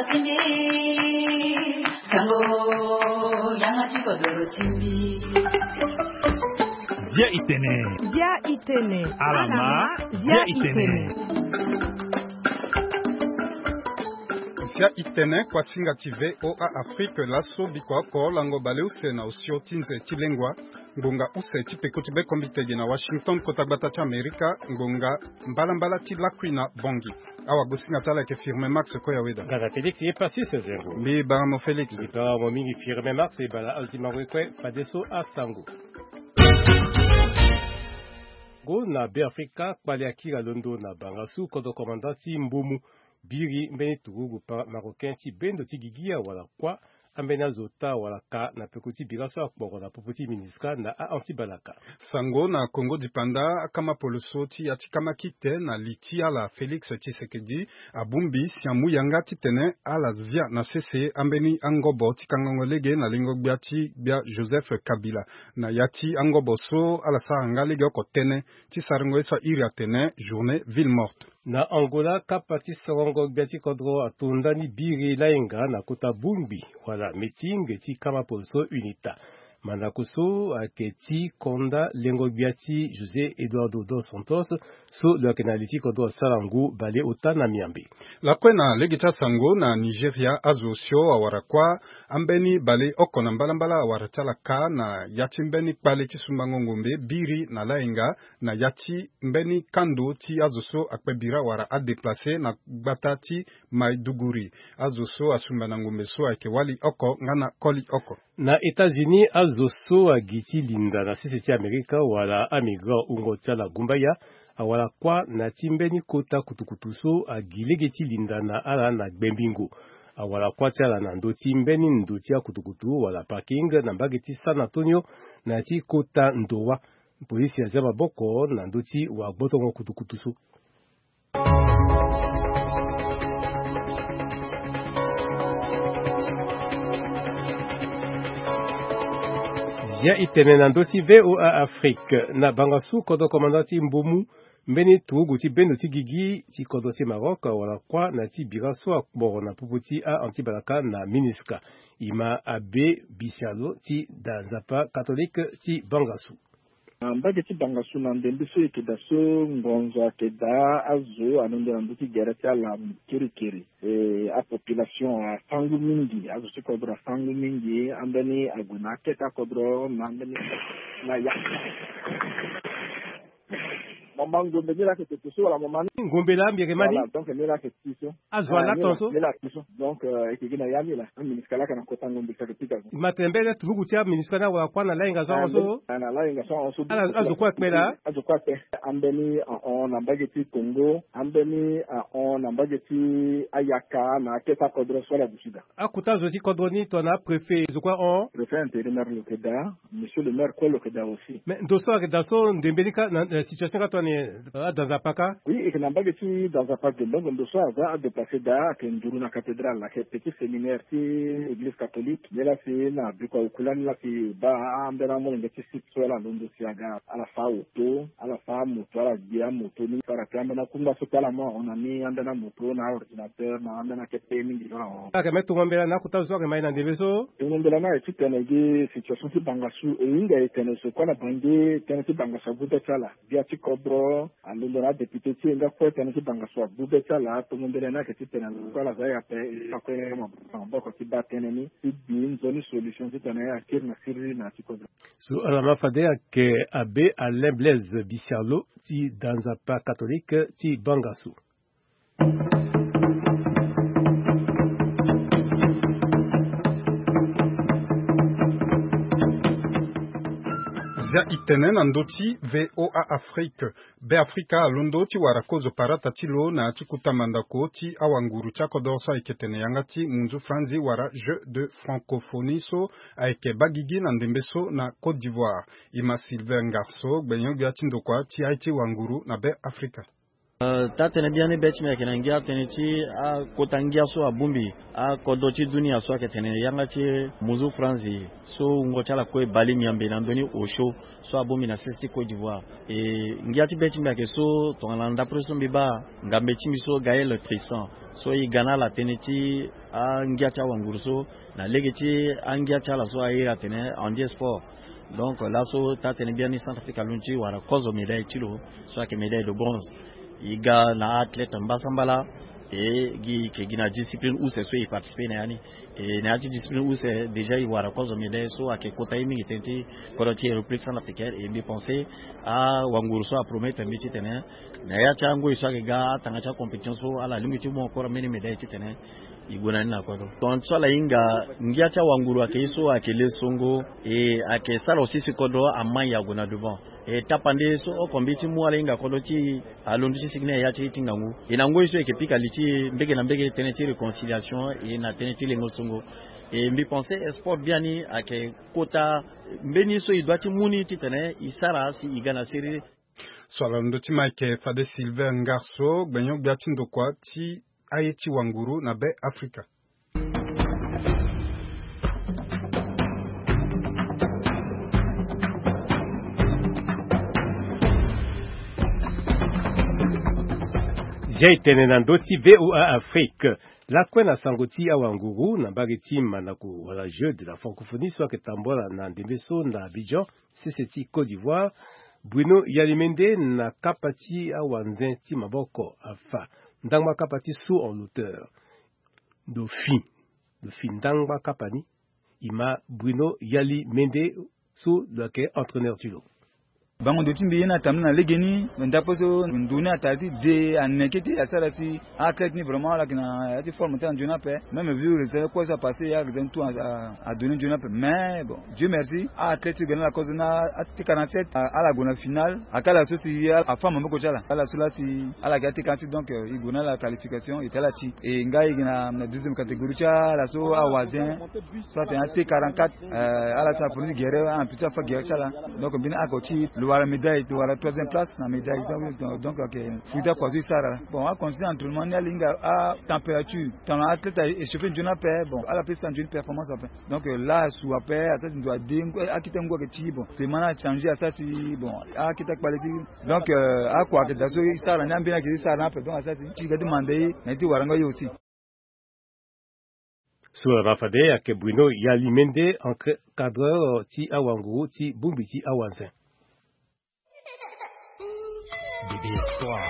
chimbi sango yanga chikodoro chimbi Via Itene. Alama Via Itene. Via Itene kwa chinga tive oa Afrique laso bikwa ko lango bale usena usio tinze chilengwa ngonga use chipekuti be komitege na Washington kotabata cha Amerika ngonga mbala tilakwina bongi awa gusinga tala ke firme Max ko yaweda Gaza Félix est passé ce zéro. Bi baramo Félix Bi baramo mingi firme Max et bala ultima wekwe padeso astango. Go na Afrika kwali akira londo na bangasu kodo komandati mbumu biri mbeni tugugu pa marocain ti bendo ti gigia wala kwa ambena zota wala ka na pekuti biraso akboro na poputi miniska na a antibalaka. Sango na Congo dipanda kama poloso ti ati kama kite na liti ala Félix Tshisekedi abumbi siamu yanga titene ala via na CC ambeni angobo ti kangongolege na lingo biati bia Joseph Kabila na yati angobo so ala sa ngalege ko tene ti sarengo esa iri atene journée ville morte. Na Angola kapati sarongo biati kodro atundani biri lainga na kota bumbi wala meeting ti kama polso unita manakuso aketi konda lengo biati José Eduardo dos Santos so le kanaliti kodro sarangu bale otana miambe la kwena legita sango na Nigeria azosio awarakwa ambeni bale okona mbala awaratala ka na yati mbeni pale ti sumbango ngombe biri na lainga na yati mbeni kando ti azoso akpebira wara a déplacer na batati Maiduguri azoso asumbana ngombe so ake wali oko ngana koli oko na États-Unis azoso agiti linda na sisi Amerika wala amigra ungo tala gumbaya awala kwa na timbeni kota kutukutuso agilegeti linda na ala na gbembingo awala kwa tala na ndoti mbeni ndoti ya kutukutu wala parking na mbageti San Antonio na ti kota ndowa polisi ya zaba boko na ndoti wa botongo kutukutuso. Ya itene na ndoti VOA Afrique na bangasu kodo komandati mbumu mbeni tugu ti bendo ti gigi ti kodo ti Maroc wala kwa na ti biraso akboro na puputi a antibalaka na miniska ima abe bisialo ti danzapa catholique ti bangasu. Mbage ti bangasu na ndembi so ikeda so ngonzo akeda azo anonde nduti gera ti ala kiri a population a fangu mingi azo ti kodro fangu mingi ambeni aguna keta kodro na ambeni na ya mama ngombe mira ke teso wala mama ngombe la mbire mani donc mira ke tiso azo la tonso mira tiso donc ekigina yami la ministre kana kota ngombe ta pika matembele tuvugu tia ministre na wa kwa na lainga zo na lainga so ala azo kwa kwela azo kwa pe ambeni on ambageti Congo ambeni on ambageti ayaka na keta kodro so la bushida akuta zo ti kodro ni to na préfet zo kwa on préfet intérimaire Lokeda monsieur le maire ko Lokeda aussi mais doso ke daso ndembelika na situation ka to ni dans Zapaka? Oui, et que n'ambageti dans Zapaka de Bongo de Soa va déplacer da que nduru na cathédrale la que petit séminaire ti église catholique mais là c'est na biko kulani la ki ba ambena mo ngeti sit so la ndo siaga ala fa auto ala fa moto ala dia moto ni para kamba na kumba so kala mo on ani ambena moto na ordinateur na ambena ke pemi di on ka metu ngombela na kutazo ke mai na ndeveso ngombela na eti tenegi situation ti bangasu e inga etene so kwa na bangi tene ti bangasu buta sala dia ti kobro alindora député ti nga ko tene ti bangasu buta sala to ngombela na ke ti tene ko la za ya pe ko mo boko ti batene ni ti bin zone solution ti tene ya kirna sirri na ti kobro so ala mafade ke abe Alain Blaise Bisialo ti danzapa catholique ti bangasu. Via itene na ndoti VOA Afrique be Afrika londo ti warakozo parata ti lo na ti kutamandako ti awanguru chako dorso aiketene yanga ti munzu franzi wara jeu de francophonie so aike bagigi na ndembeso na Côte d'Ivoire ima Sylvain Garso gbenyo bia ti ndokwa ti aiti wanguru na be Afrika. Tatene biani beti me kenangia teneti a kotangia so abumbi a kodoti dunia so ketene yangati muzu franzi so ngochala ko bali miambe nandoni osho so abumbi na sesti Côte d'Ivoire e ngiati beti me ke so tonalanda preso mbiba ngambe chimiso Gaël Tristan so i gana la teneti a ngiata wangurso na legeti angiata la so aira tene en sport. Donc là so tatene biani Centrafrique lunchi wara kozo médaille tilo so ke médaille de bronze. Iga na athlète mbasambala et qui na discipline où c'est soit il participe nani et na discipline où c'est déjà il voit la cause médaille so à que kota imi tenti koloti République centrafricaine et bien penser à wangurso à promettre métier tene na ya chango iso ke ga tanga cha compétition so ala limite mo encore meni médaille tene igona na kodo donc so la inga ngia cha wanguru akeiso akele songo et ake sala aussi ce kodo amanya gona devant et tapande so okombiti mu ala inga koloti alonduchi signe ya chi tingangu inango iso ekepika lichi mbege na mbege teneti réconciliation et na teneti lengo songo et mbi penser sport biani ake kota mbeni so idwati muni titene isara si igana seri swala ndoti Mike Fade Silver Ngarso gbenyo biati ndokwa ti ayeti wanguru na be Afrika. J'ai été dans d'autres VOA Afrique. La kwena sangoti a wanguru na bageti manako wala jeu de la francophonie soit que tambola na Ndembeso na Abidjan, c'est Côte d'Ivoire. Bruno Yalimende na kapati a wanzen ti maboko afa. Ndangba kapati sous en l'auteur. Dauphine Ndangba kapani. Ima Bruno Yalimende sous le quai entraîneur du lot. Bango de timbi na tamna legeni ndaposo nduna tati de anekete asarasi athlète ni vraiment là qui na été formé en juna pe même vu les quoi ça passé il y a tout à donner juna pe mais bon Dieu merci athlète gagner la cause na ati 47 à la gona finale akala sosi a femme mboko chala ala sula si ala gati kanti donc il gona la qualification était là ti et ngai na deuxième catégorie cha la so a wazin soit un T44 ala sa pour guerre un petit fa guerre chala donc bien akoti la médaille de la troisième place la médaille donc ok fuita kwa zisara bon a considérer entraînement ni linga à température dans l'athlète échauffé d'une paix bon à la plus d'une performance après donc là sous après ça doit dingo a kitengo ke ti bon c'est mana changer à ça si bon a kitak qualité donc à quoi que dazo isara ni ambina ki isara après donc à ça ti ga demander na ti waranga yo aussi Sur Rafade à Bruno Yalimende encadreur ti awanguru ti bumbiti awanzin. Bébé Soir.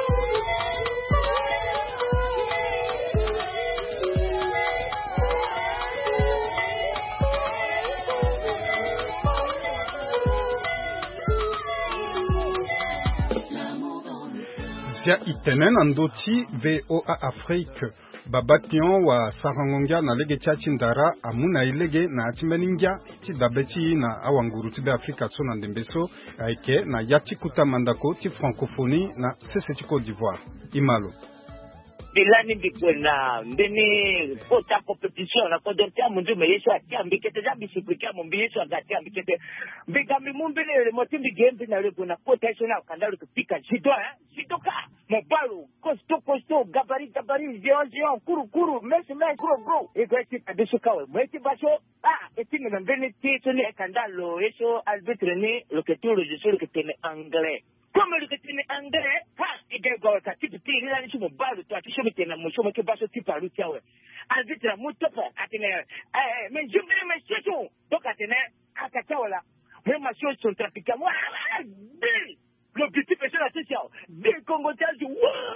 Zia itenen andoti VOA Afrique. Babakion wa sarangongia na lege chachi ndara amuna ilege na atimeningia ti dabeti na awanguru ti be Afrika so na Ndembeso aike na yati kuta mandako ti francophonie na sese Côte d'Ivoire. Imalo. Bilani bikwena ndeni kota competition na kodontia mundu meyeso atia mbikete za bisiplika mumbiyeso agatia mbikete mbigami mumbele motimbi gembi na lego na kota yeso na kandalu kupika jidoka mobalo kosto gabari zion kuru mes gro egweti kadeso kawe mweti baso etinga na ndeni tito ni kandalo yeso arbitre ni loketuro jeso loketene anglais. Comme le catine anglais, il y a un type de tir, il y a un mobile, toi, qui chôme, qui n'a mon chôme, qui passe au type à l'outil. Arbitre, mon top, mais je vais me chercher. Donc, à tenir, à Kataola, même ma chose sont trafiquées. L'objectif est sur la session. Des Congolais disent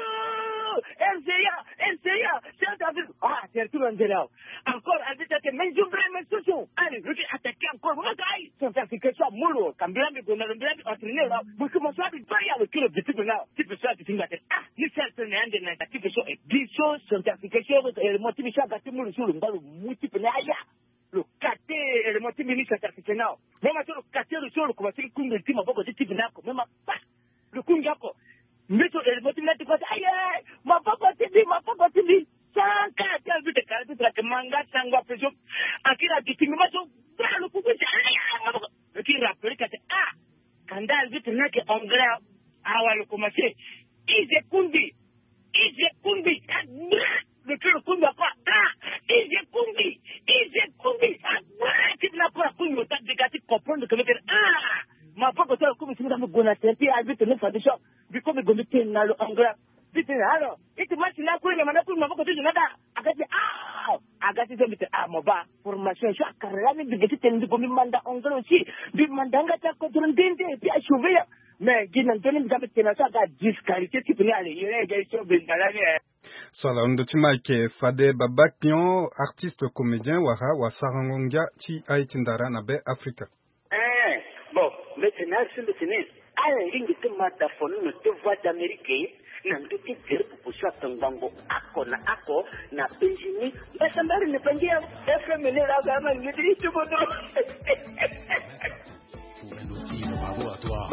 NCA, c'est un avis. C'est tout le monde. Encore, elle dit que mais je veux me chercher. Allez, je vais attaquer encore. Mon gars, c'est un fait que ça, mollo. Quand bien, mais on a le bien entraîné là. Vous commencez à parler avec l'objectif là. Tu peux faire des things là. Ni c'est un ende na type de choses. 10 choses sont applications. Le motif est à gâter mollo sur le ballon. Multiple là. Le caté et le motif ministre certifié là. Même le caté le sol, comment c'est le coup de team beaucoup de type là. Même pas le coup d'ako. Mais le motif là tu vois aïe ma papa TV. Sans caté le but de caté de manga sangwa pression. Akira du team mais le coup de aïe. Qui rappelle que kanda le but là que anglais awalo commencer. Ize kundi kumbi. Le kumbi quoi? Ije kumbi. Tu n'as pas kumbi, tu as dégagé comprendre que ma papa toi kumbi c'est dans gona tempi habite ne fa de shop. Bi kumbi gomi tenalo angra. Alors, iti machina kule mana kule maboko tu nada. Agati zomite moba formation sha karami bigeti tendi gomi manda ongro aussi. Bi mandanga ta ko drondende puis a chouver. Mais ginan toni mzabe tena sa ga disqualifié type ni ale yere ga so bengalane. Sala ndotima ke Fade Babaknyo artiste comédien wara wa Sarangongia ti aitindara na be Africa. Bon, maintenant c'est le tennis. Ale ringi te mata fonu no te voix d'Amérique. Nandu ti tere pupushwa tangango ako na penjini. Basa mbari ne pangia FM ne la gama ngidi tu bodo. Bravo à toi.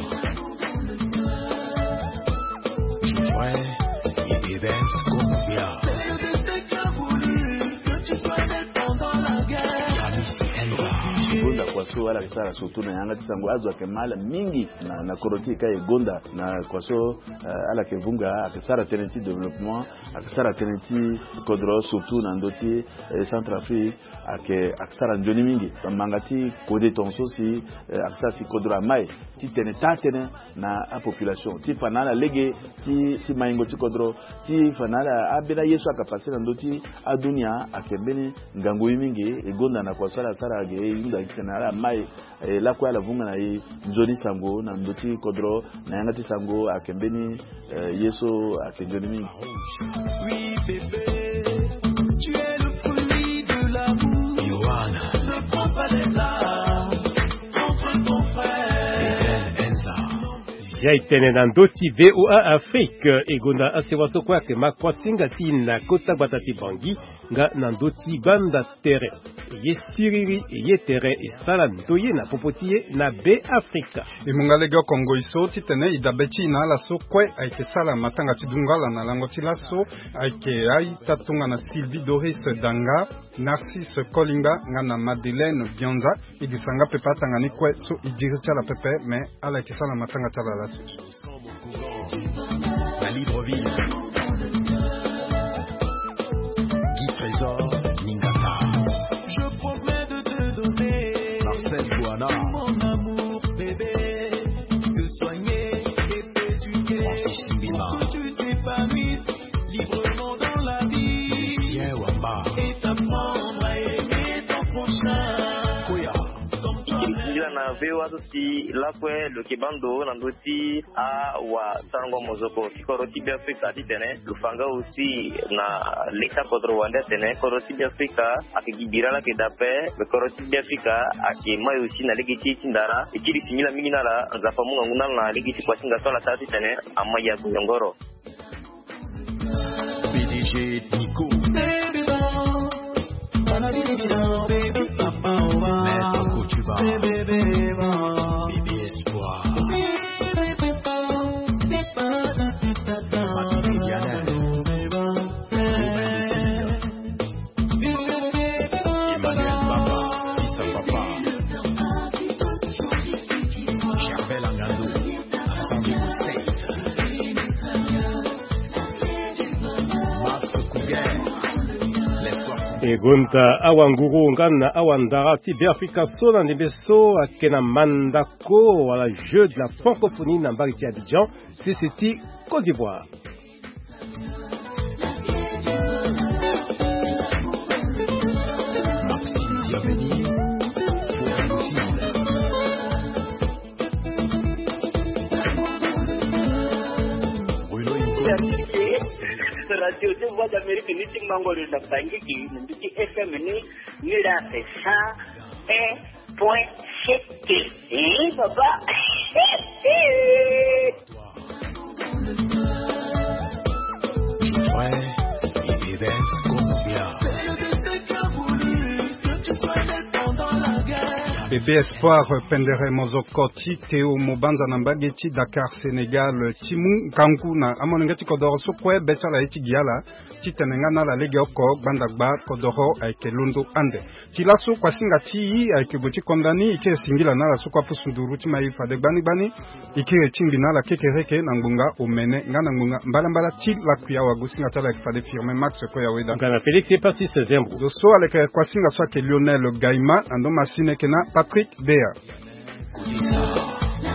Ouais, il est comme bien. Gonda kwa so ala kisara sotu na yanga tisango azo akemala mingi na koroti kai gonda na kwa so ala kevunga akisara tenenti development akisara tenenti kodro surtout na ndoti Centrafrique akisara njoni mingi mangati kode tonso si akisara si kodro mai ti tenetane na a population ti fanala lege ti maingo ti kodro ti fanala abena yesu akapasira na ndoti adunia akembeni ngangu mingi gonda na kwa sala sara ge yunda kinara mai la kwa la vunga na njoni sango na ndoti kodro na yangati sango akembeni yeso akenjoni mingi. Oui bébé, tu es le fruit de l'amour. Yohana, ne prends pas les armes contre ton frère. Enza. Yaitene na ndoti VOA Afrique egona asewaso kwake makwasinga tina kota batati bangi nga na ndoti banda tere yesiriri yetere esala ntoye na popotiye na be Africa imungalega Kongo iso titene idabeti na la so kwe aike sala matanga tidungala na lango tilaso aike ai tatunga na Sylvie Doris Danga Narcisse Kolinga nga na Madeleine Bionza idisanga pepa tanga ni kwe so idiricha la pepe me ala aike sala matanga tala la la Libreville. Guy Trésor, Ningata. Je promets de te donner Marcel Guana. Mon amour, bébé, te soigner et t'éduquer. Pour que tu t'épanouisses librement dans la vie. Et t'apprendre à aimer ton prochain. Koya. Na vewa si lakwe lo kibando na ndoti a wa tango mozoko koroti bi Afrika ditene lufanga aussi na leka kodro wanda tene koroti bi Afrika akigibira la kedape koroti bi Afrika akimai aussi na legiti tindara ikiri simila mingi nala nzafa munga nguna na legiti kwa singa tola tati tene amaya kuyongoro PDG Nico baby papa Maître Koutuba Bébé Espoir Mathieu Dianel Emmanuel Papa Issa Papa Charbel Angando Assemblée State Max Cougar egonta awanguru ngana awandara ti be Africa sona nebeso akena mandako wala jeu de la francophonie na mbari ti Abidjan c'est Côte d'Ivoire. Maxime Diabeni Radio de Voix d'Amérique ni tingmango de Bangi qui ni FM ni la ça point CT papa ouais il est comme bien Bébé Espoir Pendere Mozoko Ti Théo Mobanza Nambageti Dakar Sénégal Timu Kankuna Amonengeti Kodoro Sokwe Betala Eti Giala Titenengana la Lege Oko Bandagba Kodoro Aike Londo Ande Tilaso Kwasinga Ti Aike Boti Kondani Ike Singila Nala Sokwa Pusunduru Timayi Fadek Bani Ike Timbina la Kekereke Nangunga Omene Nganangunga Mbalambala Ti la Kuya Wagusinga Tala Fade Firme Max Koya Weda Ngana Félix c'est parti 16e Zoso Aleke Kwasinga Swake Lionel Gaima Ando Masine Kena Patrick Dea.